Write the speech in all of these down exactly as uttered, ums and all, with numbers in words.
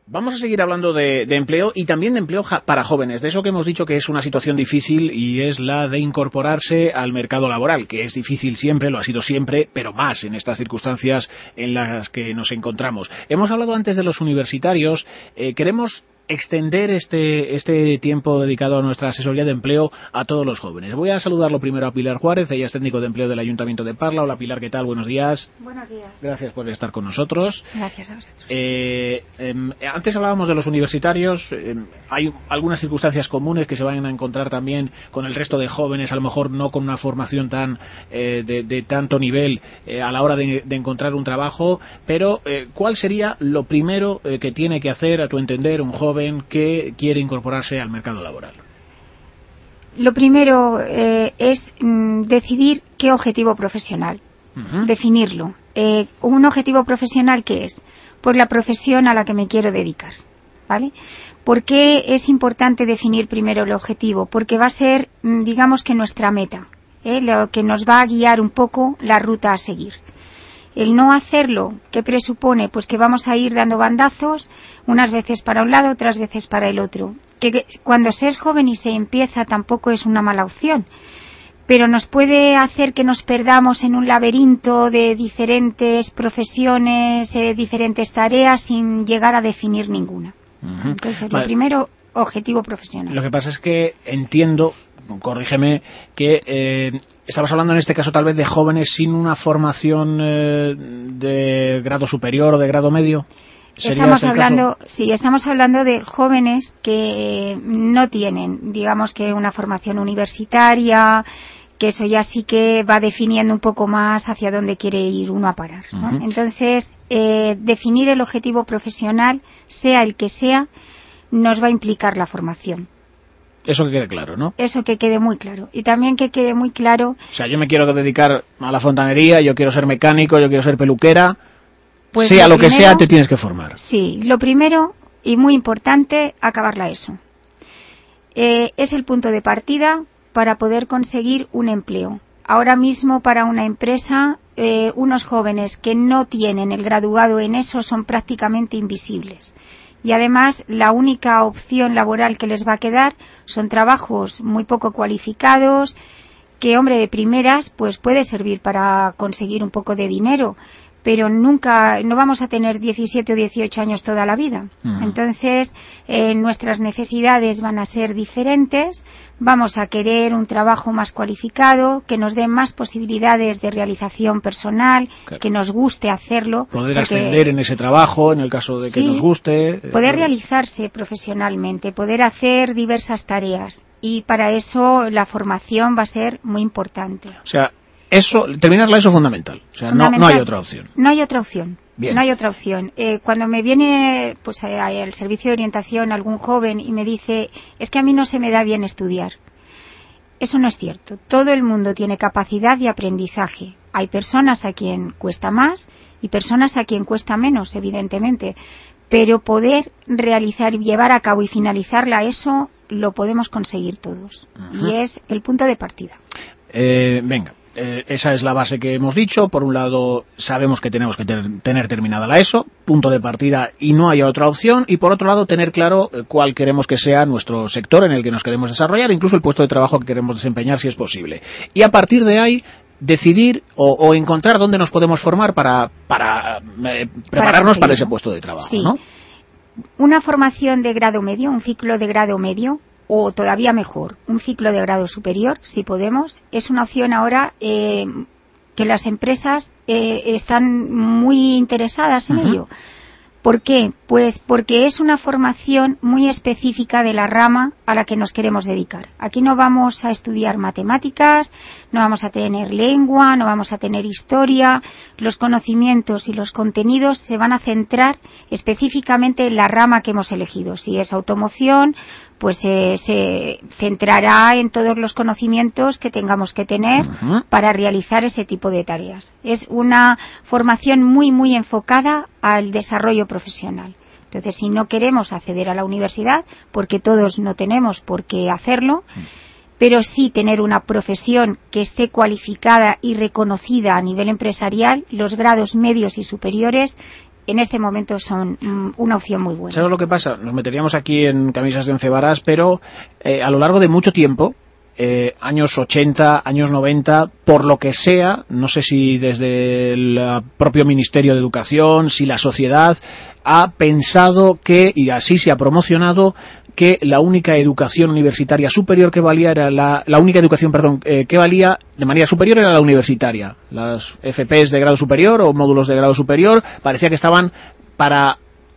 Vamos a seguir hablando de, de empleo y también de empleo para jóvenes, de eso que hemos dicho que es una situación difícil y es la de incorporarse al mercado laboral, que es difícil siempre, lo ha sido siempre, pero más en estas circunstancias en las que nos encontramos. Hemos hablado antes de los universitarios, eh, queremos extender este este tiempo dedicado a nuestra asesoría de empleo a todos los jóvenes. Voy a saludarlo primero a Pilar Juárez, ella es técnico de empleo del Ayuntamiento de Parla. Hola Pilar, ¿qué tal? Buenos días. Buenos días. Gracias por estar con nosotros. Gracias a vosotros. Eh, eh, antes hablábamos de los universitarios, eh, hay algunas circunstancias comunes que se van a encontrar también con el resto de jóvenes, a lo mejor no con una formación tan eh, de, de tanto nivel eh, a la hora de, de encontrar un trabajo, pero eh, ¿cuál sería lo primero eh, que tiene que hacer, a tu entender, un joven que quiere incorporarse al mercado laboral? Lo primero eh, es mm, decidir qué objetivo profesional, uh-huh. definirlo. Eh, un objetivo profesional, ¿qué es? Pues la profesión a la que me quiero dedicar, ¿vale? ¿Por qué es importante definir primero el objetivo? Porque va a ser, digamos que nuestra meta, ¿eh? Lo que nos va a guiar un poco la ruta a seguir. El no hacerlo, ¿qué presupone? Pues que vamos a ir dando bandazos, unas veces para un lado, otras veces para el otro. Que cuando se es joven y se empieza tampoco es una mala opción, pero nos puede hacer que nos perdamos en un laberinto de diferentes profesiones, eh, diferentes tareas, sin llegar a definir ninguna. Uh-huh. Entonces, vale. Lo primero, objetivo profesional. Lo que pasa es que entiendo, corrígeme, que eh, estamos hablando en este caso tal vez de jóvenes sin una formación eh, de grado superior o de grado medio. Estamos hablando, sí, estamos hablando de jóvenes que no tienen, digamos que una formación universitaria, que eso ya sí que va definiendo un poco más hacia dónde quiere ir uno a parar, ¿no? Uh-huh. Entonces, eh, definir el objetivo profesional, sea el que sea, nos va a implicar la formación. Eso que quede claro, ¿no? Eso que quede muy claro. Y también que quede muy claro... O sea, yo me quiero dedicar a la fontanería, yo quiero ser mecánico, yo quiero ser peluquera... Pues sea lo, lo primero, que sea, te tienes que formar. Sí, lo primero y muy importante, acabar la ESO. Eh, es el punto de partida para poder conseguir un empleo. Ahora mismo para una empresa, eh, unos jóvenes que no tienen el graduado en ESO son prácticamente invisibles. Y además la única opción laboral que les va a quedar son trabajos muy poco cualificados, que hombre de primeras pues puede servir para conseguir un poco de dinero, pero nunca, no vamos a tener diecisiete o dieciocho años toda la vida. Uh-huh. Entonces, eh, nuestras necesidades van a ser diferentes, vamos a querer un trabajo más cualificado, que nos dé más posibilidades de realización personal, claro, que nos guste hacerlo. Poder porque, ascender en ese trabajo, en el caso de que sí, nos guste. Poder eh, realizarse profesionalmente, poder hacer diversas tareas. Y para eso la formación va a ser muy importante. O sea, eso, terminarla eso es fundamental. O sea, fundamental. No, no hay otra opción. No hay otra opción. Bien. No hay otra opción. Eh, cuando me viene pues al servicio de orientación algún joven y me dice, es que a mí no se me da bien estudiar. Eso no es cierto. Todo el mundo tiene capacidad de aprendizaje. Hay personas a quien cuesta más y personas a quien cuesta menos, evidentemente. Pero poder realizar, llevar a cabo y finalizarla, eso lo podemos conseguir todos. Uh-huh. Y es el punto de partida. Eh, venga. Eh, esa es la base que hemos dicho. Por un lado, sabemos que tenemos que ter- tener terminada la ESO, punto de partida, y no hay otra opción. Y por otro lado, tener claro eh, cuál queremos que sea nuestro sector en el que nos queremos desarrollar, incluso el puesto de trabajo que queremos desempeñar, si es posible. Y a partir de ahí, decidir o, o encontrar dónde nos podemos formar para, para eh, prepararnos para, para ese puesto de trabajo, sí, ¿no? Una formación de grado medio, un ciclo de grado medio, o todavía mejor, un ciclo de grado superior, si podemos, es una opción ahora eh, que las empresas eh, están muy interesadas en uh-huh. ello. ¿Por qué? Pues porque es una formación muy específica de la rama a la que nos queremos dedicar. Aquí no vamos a estudiar matemáticas, no vamos a tener lengua, no vamos a tener historia. Los conocimientos y los contenidos se van a centrar específicamente en la rama que hemos elegido. Si es automoción, pues eh, se centrará en todos los conocimientos que tengamos que tener uh-huh. para realizar ese tipo de tareas. Es una formación muy, muy enfocada al desarrollo profesional. Entonces, si no queremos acceder a la universidad, porque todos no tenemos por qué hacerlo, uh-huh. pero sí tener una profesión que esté cualificada y reconocida a nivel empresarial, los grados medios y superiores en este momento son mm, una opción muy buena. ¿Sabes lo que pasa? Nos meteríamos aquí en camisas de once varas, pero eh, a lo largo de mucho tiempo, eh, años ochenta, años noventa, por lo que sea, no sé si desde el propio Ministerio de Educación, si la sociedad ha pensado que, y así se ha promocionado, que la única educación universitaria superior que valía era la, la única educación, perdón, eh, que valía de manera superior era la universitaria. Las F Pes de grado superior o módulos de grado superior parecía que estaban para,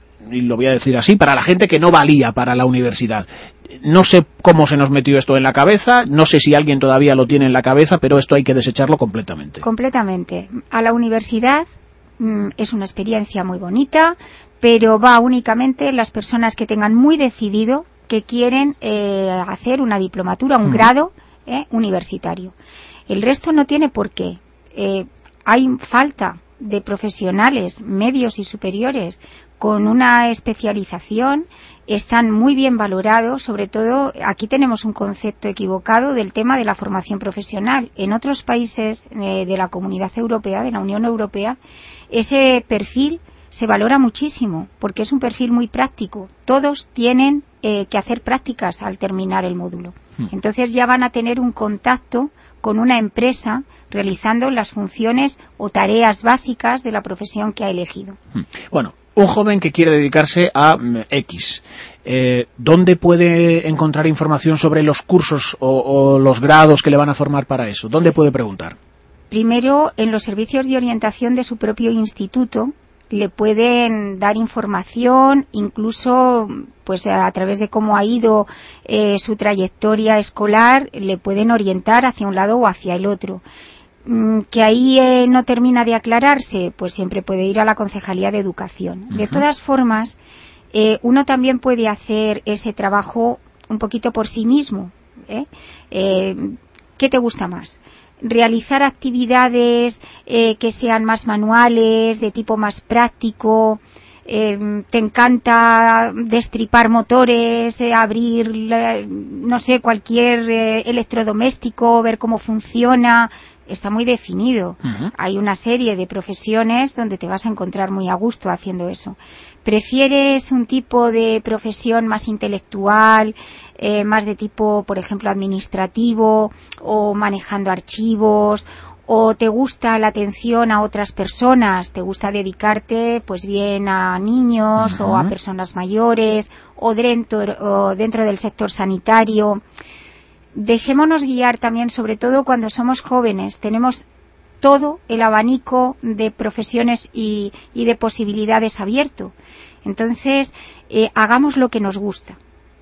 y lo voy a decir así, para la gente que no valía para la universidad. No sé cómo se nos metió esto en la cabeza, no sé si alguien todavía lo tiene en la cabeza, pero esto hay que desecharlo completamente. Completamente. A la universidad mmm, es una experiencia muy bonita, pero va únicamente las personas que tengan muy decidido que quieren eh, hacer una diplomatura, un mm. grado eh, universitario. El resto no tiene por qué. Eh, hay falta de profesionales medios y superiores con una especialización, están muy bien valorados, sobre todo aquí tenemos un concepto equivocado del tema de la formación profesional. En otros países eh, de la Comunidad Europea, de la Unión Europea, ese perfil se valora muchísimo porque es un perfil muy práctico. Todos tienen eh, que hacer prácticas al terminar el módulo. Entonces ya van a tener un contacto con una empresa realizando las funciones o tareas básicas de la profesión que ha elegido. Bueno, un joven que quiere dedicarse a X, eh, ¿dónde puede encontrar información sobre los cursos o, o los grados que le van a formar para eso? ¿Dónde puede preguntar? Primero, en los servicios de orientación de su propio instituto, le pueden dar información, incluso pues a través de cómo ha ido eh, su trayectoria escolar, le pueden orientar hacia un lado o hacia el otro. Mm, que ahí eh, no termina de aclararse, pues siempre puede ir a la Concejalía de Educación. Uh-huh. De todas formas, eh, uno también puede hacer ese trabajo un poquito por sí mismo. ¿eh? Eh, ¿Qué te gusta más? Realizar actividades eh, que sean más manuales, de tipo más práctico, eh, te encanta destripar motores, eh, abrir, eh, no sé, cualquier eh, electrodoméstico, ver cómo funciona, está muy definido. Uh-huh. Hay una serie de profesiones donde te vas a encontrar muy a gusto haciendo eso. ¿Prefieres un tipo de profesión más intelectual, eh, más de tipo, por ejemplo, administrativo o manejando archivos? ¿O te gusta la atención a otras personas? ¿Te gusta dedicarte, pues bien, a niños uh-huh. o a personas mayores o dentro, o dentro del sector sanitario? Dejémonos guiar también, sobre todo cuando somos jóvenes. Tenemos todo el abanico de profesiones y, y de posibilidades abierto. Entonces, eh, hagamos lo que nos gusta,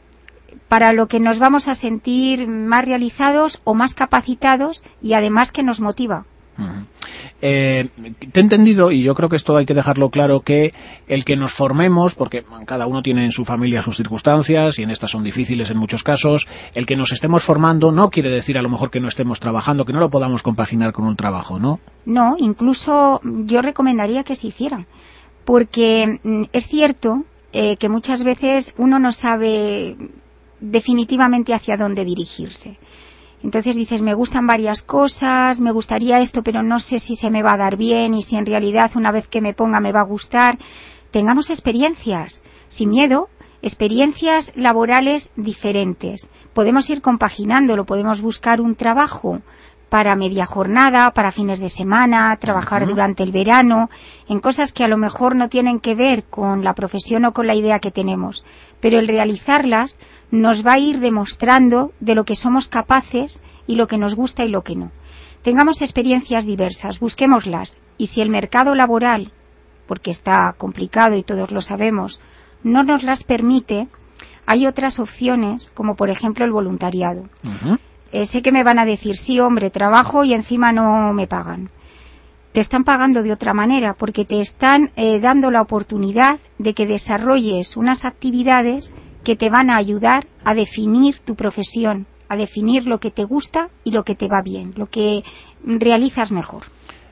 para lo que nos vamos a sentir más realizados o más capacitados y además que nos motiva. Uh-huh. Eh, te he entendido, y yo creo que esto hay que dejarlo claro, que el que nos formemos, porque cada uno tiene en su familia sus circunstancias y en estas son difíciles en muchos casos, el que nos estemos formando no quiere decir a lo mejor que no estemos trabajando, que no lo podamos compaginar con un trabajo, ¿no? No, incluso yo recomendaría que se hiciera, porque es cierto eh, que muchas veces uno no sabe definitivamente hacia dónde dirigirse. Entonces dices, me gustan varias cosas, me gustaría esto, pero no sé si se me va a dar bien y si en realidad una vez que me ponga me va a gustar. Tengamos experiencias, sin miedo, experiencias laborales diferentes. Podemos ir compaginándolo, podemos buscar un trabajo para media jornada, para fines de semana, trabajar uh-huh. durante el verano, en cosas que a lo mejor no tienen que ver con la profesión o con la idea que tenemos, pero el realizarlas nos va a ir demostrando de lo que somos capaces y lo que nos gusta y lo que no. Tengamos experiencias diversas, busquémoslas, y si el mercado laboral, porque está complicado y todos lo sabemos, no nos las permite, hay otras opciones, como por ejemplo el voluntariado. Uh-huh. Eh, sé que me van a decir, sí, hombre, trabajo y encima no me pagan. Te están pagando de otra manera, porque te están eh, dando la oportunidad de que desarrolles unas actividades que te van a ayudar a definir tu profesión, a definir lo que te gusta y lo que te va bien, lo que realizas mejor.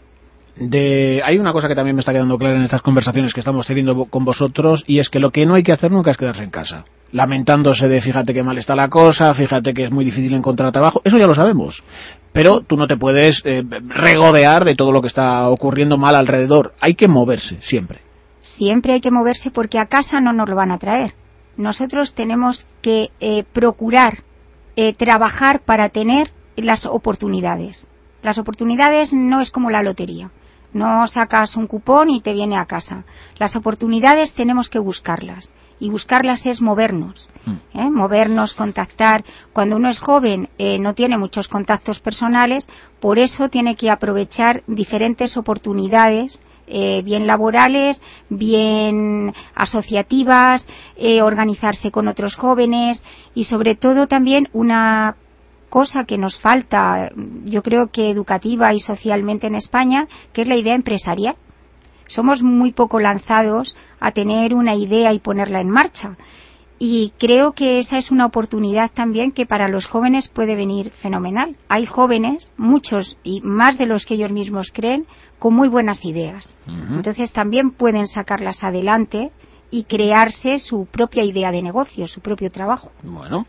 De, hay una cosa que también me está quedando clara en estas conversaciones que estamos teniendo con vosotros, y es que lo que no hay que hacer nunca es quedarse en casa lamentándose de fíjate qué mal está la cosa, fíjate que es muy difícil encontrar trabajo. Eso ya lo sabemos, pero tú no te puedes eh, regodear de todo lo que está ocurriendo mal alrededor. Hay que moverse siempre. siempre hay que moverse porque a casa no nos lo van a traer. Nosotros tenemos que eh, procurar eh, trabajar para tener las oportunidades. Las oportunidades no es como la lotería. No sacas un cupón y te viene a casa. Las oportunidades tenemos que buscarlas. Y buscarlas es movernos. ¿eh? Movernos, contactar. Cuando uno es joven eh, no tiene muchos contactos personales, por eso tiene que aprovechar diferentes oportunidades, eh, bien laborales, bien asociativas, eh, organizarse con otros jóvenes y sobre todo también una cosa que nos falta, yo creo que educativa y socialmente en España, que es la idea empresarial. Somos muy poco lanzados a tener una idea y ponerla en marcha. Y creo que esa es una oportunidad también que para los jóvenes puede venir fenomenal. Hay jóvenes, muchos y más de los que ellos mismos creen, con muy buenas ideas. Uh-huh. Entonces también pueden sacarlas adelante y crearse su propia idea de negocio, su propio trabajo. Bueno,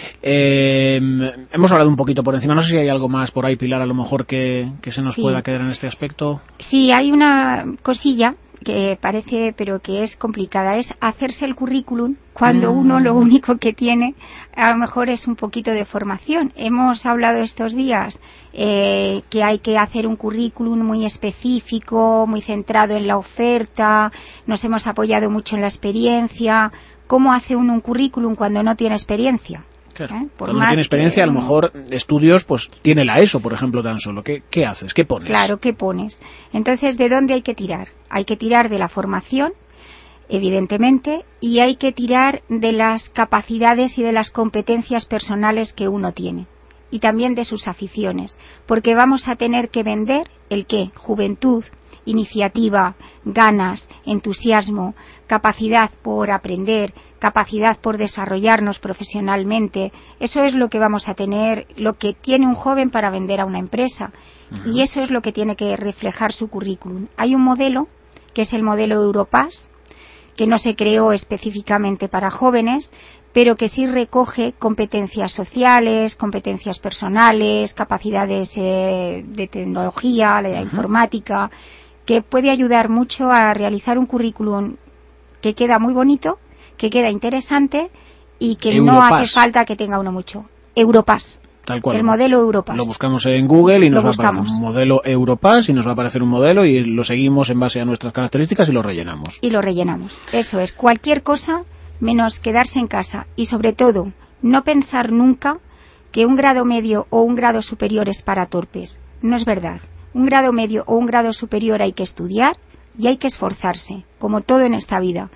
eh, hemos hablado un poquito por encima. No sé si hay algo más por ahí, Pilar, a lo mejor que, que se nos sí. pueda quedar en este aspecto. Sí, hay una cosilla que parece, pero que es complicada, es hacerse el currículum cuando mm. uno lo único que tiene a lo mejor es un poquito de formación. Hemos hablado estos días eh, que hay que hacer un currículum muy específico, muy centrado en la oferta, nos hemos apoyado mucho en la experiencia. ¿Cómo hace uno un currículum cuando no tiene experiencia? Claro. ¿Eh? Por Cuando más no tiene experiencia, que, a lo mejor estudios, pues tiene la ESO, por ejemplo, tan solo. ¿Qué, ¿Qué haces? ¿Qué pones? Claro, ¿qué pones? Entonces, ¿de dónde hay que tirar? Hay que tirar de la formación, evidentemente, y hay que tirar de las capacidades y de las competencias personales que uno tiene. Y también de sus aficiones. Porque vamos a tener que vender el qué, juventud, iniciativa, ganas, entusiasmo, capacidad por aprender, capacidad por desarrollarnos profesionalmente. Eso es lo que vamos a tener, lo que tiene un joven para vender a una empresa. Uh-huh. Y eso es lo que tiene que reflejar su currículum. Hay un modelo, que es el modelo Europass, que no se creó específicamente para jóvenes, pero que sí recoge competencias sociales, competencias personales, capacidades eh, de tecnología, de la uh-huh. informática, que puede ayudar mucho a realizar un currículum que queda muy bonito, que queda interesante y que Europass. No hace falta que tenga uno mucho. Europass. Tal cual. El modelo Europass. Lo buscamos en Google y nos va a aparecer un modelo Europass y nos va a aparecer un modelo y lo seguimos en base a nuestras características y lo rellenamos. Y lo rellenamos. Eso es. Cualquier cosa menos quedarse en casa y sobre todo no pensar nunca que un grado medio o un grado superior es para torpes. No es verdad. Un grado medio o un grado superior hay que estudiar y hay que esforzarse, como todo en esta vida.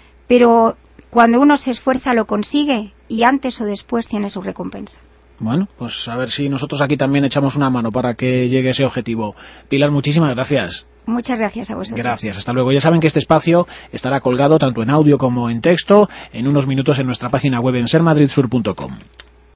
Pero cuando uno se esfuerza lo consigue y antes o después tiene su recompensa. Bueno, pues a ver si nosotros aquí también echamos una mano para que llegue ese objetivo. Pilar, muchísimas gracias. Muchas gracias a vosotros. Gracias, hasta luego. Ya saben que este espacio estará colgado tanto en audio como en texto en unos minutos en nuestra página web en ser madrid sur punto com.